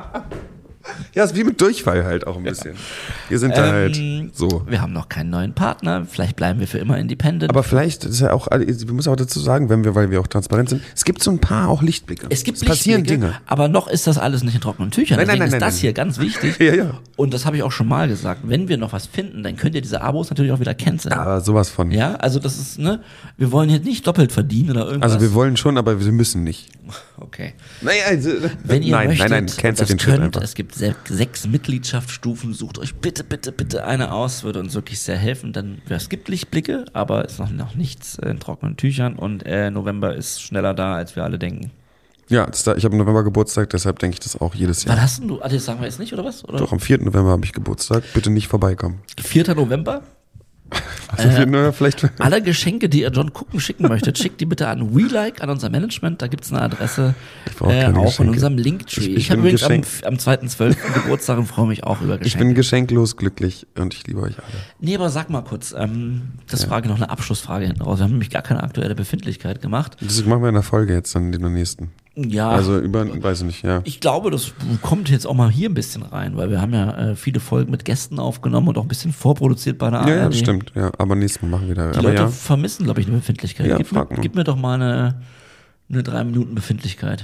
ja, ist wie mit Durchfall halt auch ein bisschen. Wir sind da halt so. Wir haben noch keinen neuen Partner. Vielleicht bleiben wir für immer independent. Aber vielleicht ist ja auch, wir müssen auch dazu sagen, weil wir auch transparent sind, es gibt so ein paar auch Lichtblicke. Es passieren Dinge. Aber noch ist das alles nicht in trockenen Tüchern. Nein, ist das hier ganz wichtig. Ja. Und das habe ich auch schon mal gesagt. Wenn wir noch was finden, dann könnt ihr diese Abos natürlich auch wieder canceln. Aber sowas von. Ja, also das ist, ne, wir wollen jetzt nicht doppelt verdienen oder irgendwas. Also wir wollen schon, aber wir müssen nicht. Okay. Naja, also, wenn ihr möchtet, cancel den Shit einfach. Es gibt 6 Mitgliedschaftsstufen, sucht euch bitte eine aus, würde uns wirklich sehr helfen. Dann, es gibt Lichtblicke, aber es ist noch nichts in trockenen Tüchern, und November ist schneller da, als wir alle denken. Ja, ich habe im November Geburtstag, deshalb denke ich das auch jedes Jahr. Was hast denn du? Das sagen wir jetzt nicht, oder was? Oder? Doch, am 4. November habe ich Geburtstag. Bitte nicht vorbeikommen. 4. November? Vielleicht. Alle Geschenke, die ihr John Gucken schicken möchtet, schickt die bitte an WeLike, an unser Management. Da gibt es eine Adresse, auch in unserem Linktree. Ich habe übrigens am 2.12. Geburtstag und freue mich auch über Geschenke. Ich bin geschenklos glücklich und ich liebe euch alle. Nee, aber sag mal kurz, Frage noch eine Abschlussfrage hinten raus. Wir haben nämlich gar keine aktuelle Befindlichkeit gemacht. Das machen wir in der Folge jetzt, dann in der nächsten. Ja. Also weiß ich nicht, ja. Ich glaube, das kommt jetzt auch mal hier ein bisschen rein, weil wir haben ja viele Folgen mit Gästen aufgenommen und auch ein bisschen vorproduziert bei der ARD. Ja, das stimmt, ja. Aber nächstes Mal machen wir da. Die Leute vermissen, glaube ich, eine Befindlichkeit. Ja, gib mir doch mal eine 3 Minuten Befindlichkeit.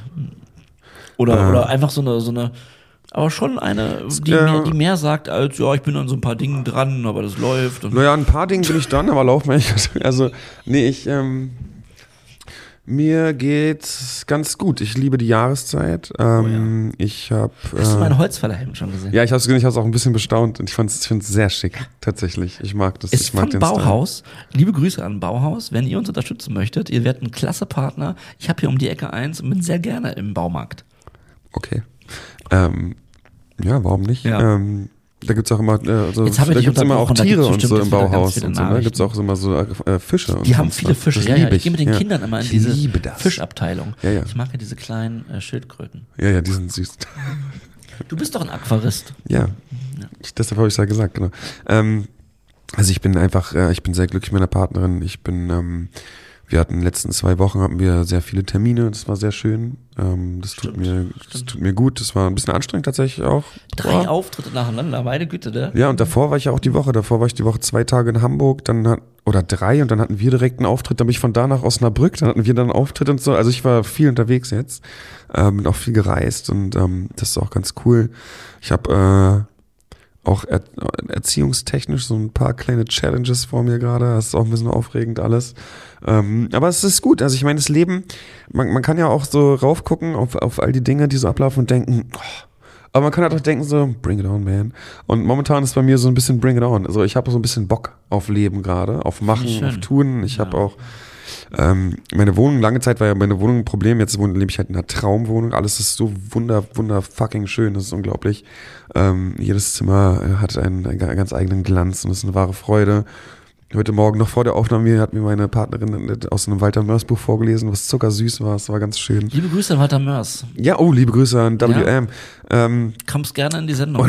Oder einfach so eine, aber schon eine, die mehr sagt als, ja, ich bin an so ein paar Dingen dran, aber das läuft. Und naja, ein paar Dingen bin ich dran, aber lauf mal nicht. Also, nee, mir geht's ganz gut. Ich liebe die Jahreszeit. Ich habe. Hast du mein Holzfällerhemd schon gesehen? Ja, ich hab's auch ein bisschen bestaunt und ich finde es sehr schick, tatsächlich. Ich mag das. Ich mag den Bauhaus. Style. Liebe Grüße an Bauhaus. Wenn ihr uns unterstützen möchtet, ihr werdet ein klasse Partner. Ich habe hier um die Ecke 1 und bin sehr gerne im Baumarkt. Okay. Ja, warum nicht? Ja. Da gibt's auch immer, da gibt's immer auch Tiere und so im Bauhaus und so, ne? Gibt's auch immer so Fische. Die haben viele Fische, ja. Ich gehe mit den Kindern immer in diese Fischabteilung. Ja. Ich mag ja diese kleinen Schildkröten. Ja, die sind süß. Du bist doch ein Aquarist. Ja. Deshalb habe ich es ja gesagt, genau. Also ich bin sehr glücklich mit meiner Partnerin. Wir hatten in den letzten 2 Wochen hatten wir sehr viele Termine, das war sehr schön. Das tut mir gut. Das war ein bisschen anstrengend tatsächlich auch. 3 Auftritte nacheinander, meine Güte, ne? Ja, und davor war ich 2 Tage in Hamburg, oder 3 und dann hatten wir direkt einen Auftritt, dann bin ich von da nach Osnabrück, dann hatten wir dann einen Auftritt und so. Also ich war viel unterwegs jetzt, bin auch viel gereist und das ist auch ganz cool. Ich habe auch erziehungstechnisch so ein paar kleine Challenges vor mir gerade. Das ist auch ein bisschen aufregend alles. Aber es ist gut. Also ich meine, das Leben, man kann ja auch so raufgucken auf all die Dinge, die so ablaufen und denken, aber man kann halt auch denken so, bring it on, man. Und momentan ist bei mir so ein bisschen bring it on. Also ich habe so ein bisschen Bock auf Leben gerade, auf Machen, auf Tun. Ich habe auch meine Wohnung, lange Zeit war ja meine Wohnung ein Problem, jetzt lebe ich halt in einer Traumwohnung, alles ist so wunder fucking schön, das ist unglaublich. Jedes Zimmer hat einen ganz eigenen Glanz und das ist eine wahre Freude. Heute Morgen noch vor der Aufnahme hat mir meine Partnerin aus einem Walter Mörs Buch vorgelesen, was zuckersüß war, es war ganz schön. Liebe Grüße an Walter Mörs. Ja, liebe Grüße an WM. Kommst gerne in die Sendung.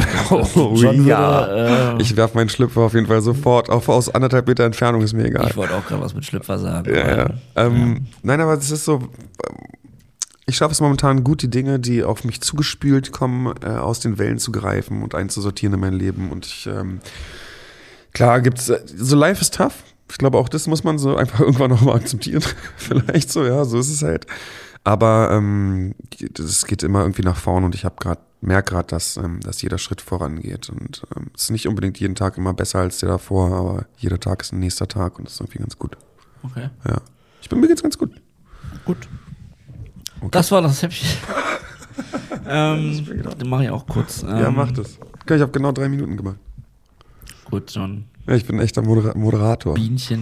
Ich werfe meinen Schlüpfer auf jeden Fall sofort aus 1,5 Meter Entfernung, ist mir egal. Ich wollte auch gerade was mit Schlüpfer sagen. Ja. Nein, aber es ist so, ich schaffe es momentan gut, die Dinge, die auf mich zugespült kommen, aus den Wellen zu greifen und einzusortieren in mein Leben und klar gibt's, so life is tough. Ich glaube, auch das muss man so einfach irgendwann nochmal akzeptieren. Vielleicht so, ja, so ist es halt. Aber es geht immer irgendwie nach vorne und ich merke gerade, dass jeder Schritt vorangeht. Und es ist nicht unbedingt jeden Tag immer besser als der davor, aber jeder Tag ist ein nächster Tag und das ist irgendwie ganz gut. Okay. Ja. Mir geht's ganz gut. Gut. Okay. Das war das Häppchen. Den mache ich auch kurz. Ja, mach das. Okay, ich habe genau 3 Minuten gemacht. Gut, John. Ja, ich bin ein echter Moderator. Bienchen.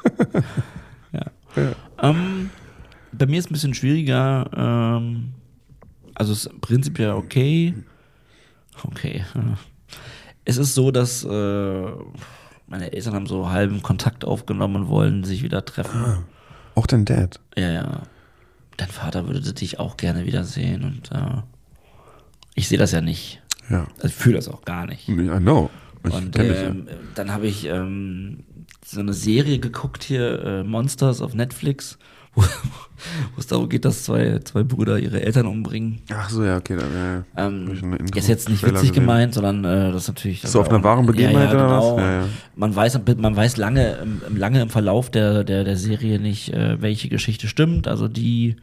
Ja. Bei mir ist es ein bisschen schwieriger. Also es ist prinzipiell okay. Okay. Es ist so, dass meine Eltern haben so halben Kontakt aufgenommen und wollen sich wieder treffen. Auch dein Dad? Ja. Dein Vater würde dich auch gerne wiedersehen und ich sehe das ja nicht. Ja. Also ich fühle das auch gar nicht. I know. Und dann habe ich so eine Serie geguckt hier, Monsters auf Netflix, wo es darum geht, dass zwei Brüder ihre Eltern umbringen. Ach so, ja, okay. Ist jetzt nicht witzig gemeint, sondern das ist natürlich... So auf einer wahren Begebenheit oder genau. was? Ja. Man weiß lange im Verlauf der Serie nicht, welche Geschichte stimmt. Also die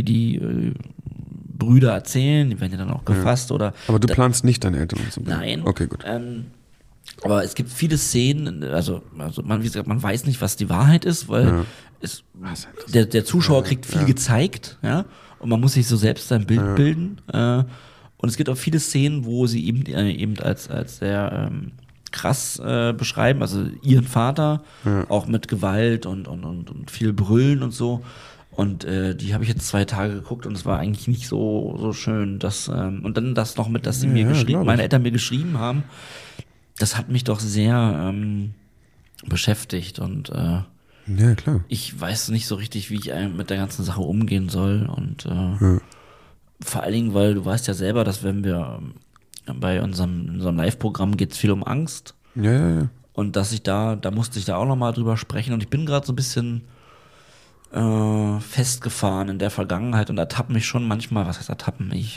Brüder erzählen, die werden ja dann auch gefasst. Oder aber du planst nicht deine Eltern umzubringen? Nein. Okay, gut. Aber es gibt viele Szenen, also wie gesagt, man weiß nicht, was die Wahrheit ist, weil der Zuschauer kriegt viel gezeigt, ja, und man muss sich so selbst sein Bild bilden. Und es gibt auch viele Szenen, wo sie eben als sehr krass beschreiben, also ihren Vater, auch mit Gewalt und viel Brüllen und so. Und die habe ich jetzt 2 Tage geguckt und es war eigentlich nicht so schön. Und dann das noch mit, dass sie meine Eltern mir geschrieben haben, das hat mich doch sehr beschäftigt und ja, klar. Ich weiß nicht so richtig, wie ich mit der ganzen Sache umgehen soll und vor allen Dingen, weil du weißt ja selber, dass wenn wir bei unserem Live-Programm geht es viel um Angst. Ja. Und dass da musste ich da auch nochmal drüber sprechen und ich bin gerade so ein bisschen festgefahren in der Vergangenheit und ertappe mich schon manchmal, was heißt ertappen? Ich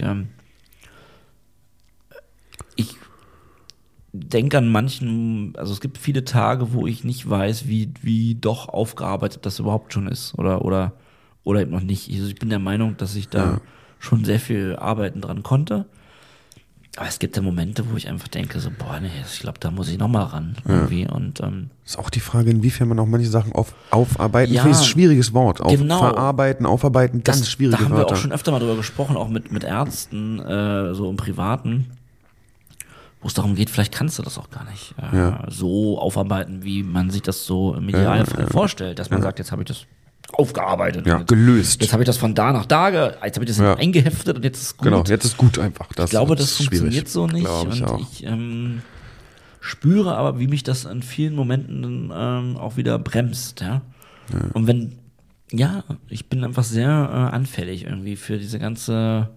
denke an manchen, also es gibt viele Tage, wo ich nicht weiß, wie doch aufgearbeitet das überhaupt schon ist oder eben noch nicht. Also ich bin der Meinung, dass ich da schon sehr viel arbeiten dran konnte. Aber es gibt ja Momente, wo ich einfach denke, so, ich glaube, da muss ich nochmal ran irgendwie. Und ist auch die Frage, inwiefern man auch manche Sachen aufarbeiten. Ja, ich finde, das ist ein schwieriges Wort. Genau. Verarbeiten, aufarbeiten, ganz schwierige Wörter. Da haben wir auch schon öfter mal drüber gesprochen, auch mit Ärzten, so im Privaten, wo es darum geht, vielleicht kannst du das auch gar nicht so aufarbeiten, wie man sich das so im Idealfall vorstellt, dass man sagt, jetzt habe ich das aufgearbeitet. Ja, gelöst. Jetzt habe ich das von da nach da, jetzt habe ich das eingeheftet und jetzt ist gut. Genau, jetzt ist gut einfach. Ich glaube, das funktioniert schwierig. so nicht. Glaube ich und auch. ich spüre aber, wie mich das in vielen Momenten auch wieder bremst, ja. Und ich bin einfach sehr anfällig irgendwie für diese ganze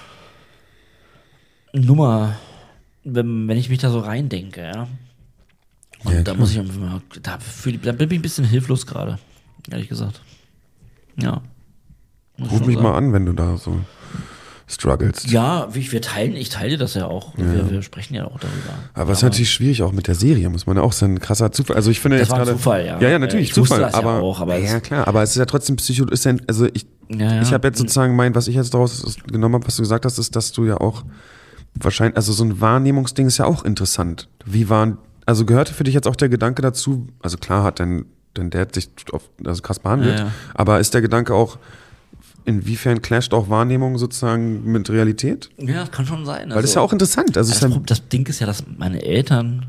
Nummer, wenn ich mich da so reindenke, ja. Und da muss ich einfach da bin ich ein bisschen hilflos gerade, ehrlich gesagt. Ja. Ruf mich mal an, wenn du da so struggles. Ja, ich teile das ja auch. Wir sprechen ja auch darüber. Aber es ist natürlich schwierig auch mit der Serie, muss man ja auch sagen. Ein krasser Zufall. Also ich finde das jetzt war gerade. Zufall, ja. Ja, natürlich, Zufall. Das aber, ja auch, aber ja, klar, aber es ist ja trotzdem ich habe jetzt sozusagen was ich jetzt daraus genommen habe, was du gesagt hast, ist, dass du ja auch wahrscheinlich, also so ein Wahrnehmungsding ist ja auch interessant. Also gehörte für dich jetzt auch der Gedanke dazu, also klar hat dein Dad sich krass behandelt, aber ist der Gedanke auch, inwiefern clasht auch Wahrnehmung sozusagen mit Realität? Ja, das kann schon sein. Weil das ist ja auch interessant. Also das Ding ist ja, dass meine Eltern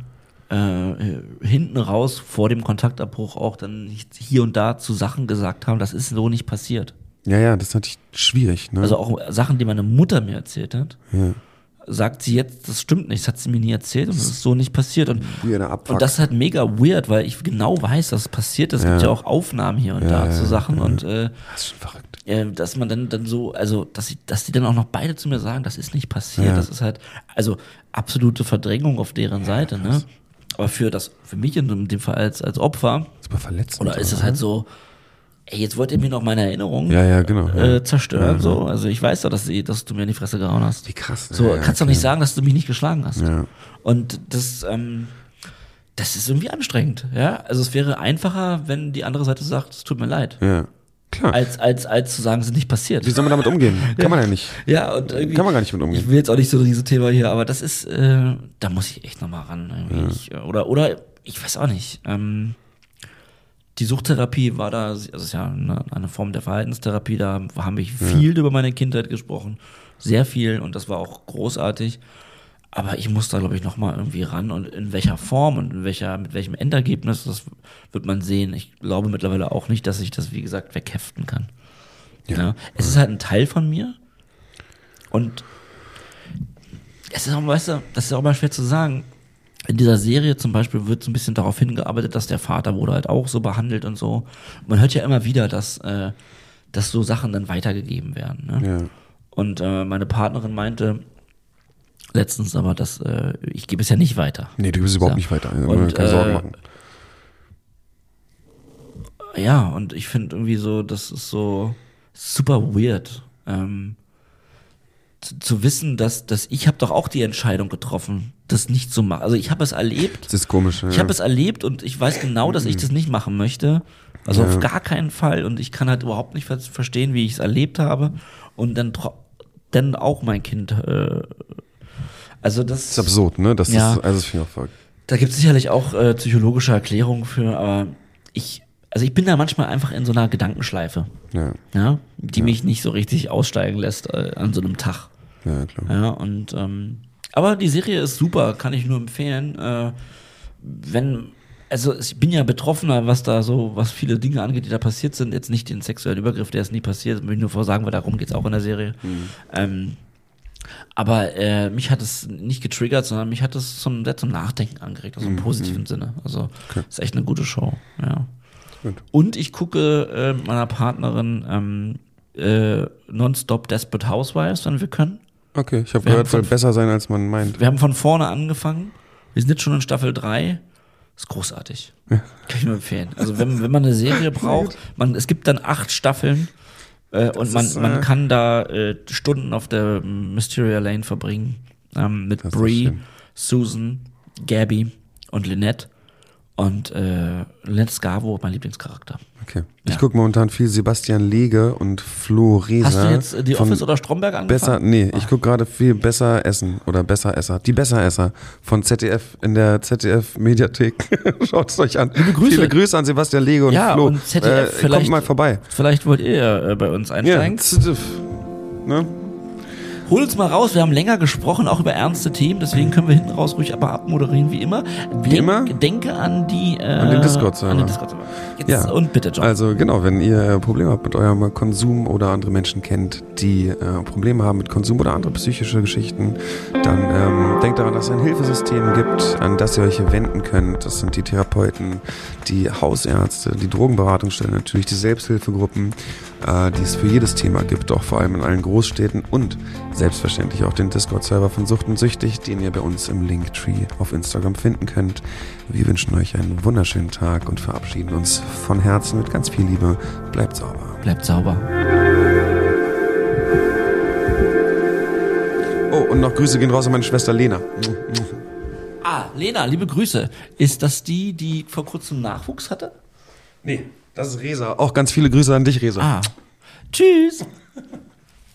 hinten raus vor dem Kontaktabbruch auch dann hier und da zu Sachen gesagt haben, das ist so nicht passiert. Ja, das ist natürlich schwierig. Ne? Also auch Sachen, die meine Mutter mir erzählt hat, sagt sie jetzt, das stimmt nicht, das hat sie mir nie erzählt und das ist so nicht passiert. Und das ist halt mega weird, weil ich genau weiß, dass es passiert ist. Es gibt ja auch Aufnahmen hier und da zu Sachen und das ist schon verrückt. Dass man dann so, also dass die dann auch noch beide zu mir sagen, das ist nicht passiert, das ist halt, also absolute Verdrängung auf deren Seite, ne? Aber für mich in dem Fall als Opfer, super verletzend. Oder ist es halt so, ey, jetzt wollt ihr mir noch meine Erinnerung genau, zerstören, so. Also ich weiß doch, dass du mir in die Fresse gehauen hast. Wie krass. So, kannst doch nicht sagen, dass du mich nicht geschlagen hast. Ja. Und das ist irgendwie anstrengend, ja. Also es wäre einfacher, wenn die andere Seite sagt, es tut mir leid. Ja. Klar. Als zu sagen, es ist nicht passiert. Wie soll man damit umgehen? Kann man ja nicht. Ja, und irgendwie. Kann man gar nicht mit umgehen. Ich will jetzt auch nicht so ein Riesenthema hier, aber das ist, da muss ich echt nochmal ran. Oder ich weiß auch nicht. Die Suchttherapie war da, also ist ja eine Form der Verhaltenstherapie, da haben wir viel über meine Kindheit gesprochen. Sehr viel und das war auch großartig. Aber ich muss da, glaube ich, nochmal irgendwie ran und in welcher Form und mit welchem Endergebnis, das wird man sehen. Ich glaube mittlerweile auch nicht, dass ich das, wie gesagt, wegheften kann. Ja. Es ist halt ein Teil von mir und es ist auch, weißt du, das ist auch mal schwer zu sagen. In dieser Serie zum Beispiel wird so ein bisschen darauf hingearbeitet, dass der Vater wurde halt auch so behandelt und so. Man hört ja immer wieder, dass so Sachen dann weitergegeben werden. Ne? Ja. Und meine Partnerin meinte letztens aber, dass ich gebe es ja nicht weiter. Nee, du gibst es überhaupt nicht weiter. Und, keine Sorgen machen. Ja, und ich finde irgendwie so, das ist so super weird, zu wissen, dass ich habe doch auch die Entscheidung getroffen, das nicht zu machen. Also ich habe es erlebt. Das ist komisch. Ich habe es erlebt und ich weiß genau, dass ich das nicht machen möchte. Also auf gar keinen Fall. Und ich kann halt überhaupt nicht verstehen, wie ich es erlebt habe. Und dann auch mein Kind. Also das ist absurd, ne? Das finde ich auch verrückt. Da gibt es sicherlich auch psychologische Erklärungen für, aber ich bin da manchmal einfach in so einer Gedankenschleife, die mich nicht so richtig aussteigen lässt an so einem Tag. Ja, klar. Ja, und aber die Serie ist super, kann ich nur empfehlen. Ich bin ja Betroffener, was viele Dinge angeht, die da passiert sind. Jetzt nicht den sexuellen Übergriff, der ist nie passiert, will ich nur vorsagen, weil darum geht es auch in der Serie. Aber mich hat es nicht getriggert, sondern mich hat es zum Nachdenken angeregt, also im positiven Sinne. Also ist echt eine gute Show. Ja. Gut. Und ich gucke mit meiner Partnerin nonstop Desperate Housewives, wenn wir können. Okay, ich habe gehört, soll besser sein, als man meint. Wir haben von vorne angefangen. Wir sind jetzt schon in Staffel 3. Ist großartig. Ja. Kann ich nur empfehlen. Also wenn man eine Serie braucht, es gibt dann 8 Staffeln. Und man kann da Stunden auf der Mysteria Lane verbringen mit Bree, Susan, Gabby und Lynette. Und Lynette Scavo, mein Lieblingscharakter. Okay. Ich gucke momentan viel Sebastian Lege und Flo Reza. Hast du jetzt die Office oder Stromberg angefangen? Ich gucke gerade viel Besser Essen oder Besseresser. Die Besseresser von ZDF in der ZDF-Mediathek. Schaut es euch an. Viele Grüße an Sebastian Lege und Flo. Und ZDF, kommt mal vorbei. Vielleicht wollt ihr bei uns einsteigen. Ja, ZDF. Ne? hol uns mal raus. Wir haben länger gesprochen, auch über ernste Themen. Deswegen können wir hinten raus ruhig aber abmoderieren, wie immer. Denke an den Discord-Server. Ja. Und bitte, John. Also genau, wenn ihr Probleme habt mit eurem Konsum oder andere Menschen kennt, die Probleme haben mit Konsum oder andere psychische Geschichten, dann denkt daran, dass es ein Hilfesystem gibt, an das ihr euch wenden könnt. Das sind die Therapeuten, die Hausärzte, die Drogenberatungsstellen, natürlich die Selbsthilfegruppen, die es für jedes Thema gibt, auch vor allem in allen Großstädten und selbstverständlich auch den Discord-Server von Sucht und Süchtig, den ihr bei uns im Linktree auf Instagram finden könnt. Wir wünschen euch einen wunderschönen Tag und verabschieden uns von Herzen mit ganz viel Liebe. Bleibt sauber. Bleibt sauber. Oh, und noch Grüße gehen raus an meine Schwester Lena. Lena, liebe Grüße. Ist das die vor kurzem Nachwuchs hatte? Nee, das ist Resa. Auch ganz viele Grüße an dich, Resa. Tschüss.